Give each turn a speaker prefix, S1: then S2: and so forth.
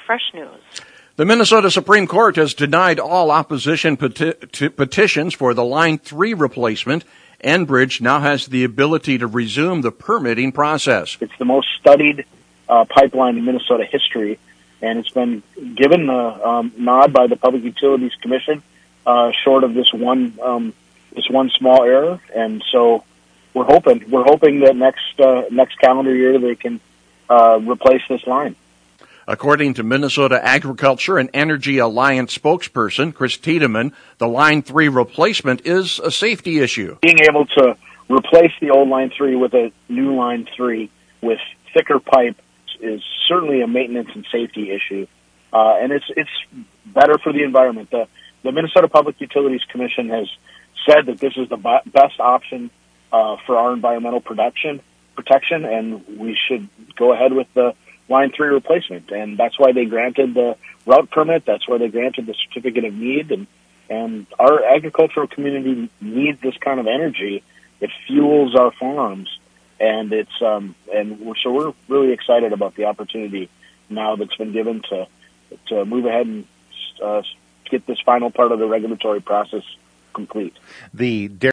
S1: Fresh News.
S2: The Minnesota Supreme Court has denied all opposition petitions for the Line 3 replacement. Enbridge now has the ability to resume the permitting process.
S3: It's the most studied pipeline in Minnesota history, and it's been given the nod by the Public Utilities Commission, short of this one small error. And so we're hoping that next calendar year they can replace this line.
S2: According to Minnesota Agriculture and Energy Alliance spokesperson Chris Tiedemann, the Line 3 replacement is a safety issue.
S3: Being able to replace the old Line 3 with a new Line 3 with thicker pipe is certainly a maintenance and safety issue, and it's better for the environment. The Minnesota Public Utilities Commission has said that this is the best option for our environmental protection, and we should go ahead with the Line 3 replacement, and that's why they granted the route permit. That's why they granted the certificate of need, and our agricultural community needs this kind of energy. It fuels our farms, and so we're really excited about the opportunity now that's been given to move ahead and get this final part of the regulatory process complete.
S2: The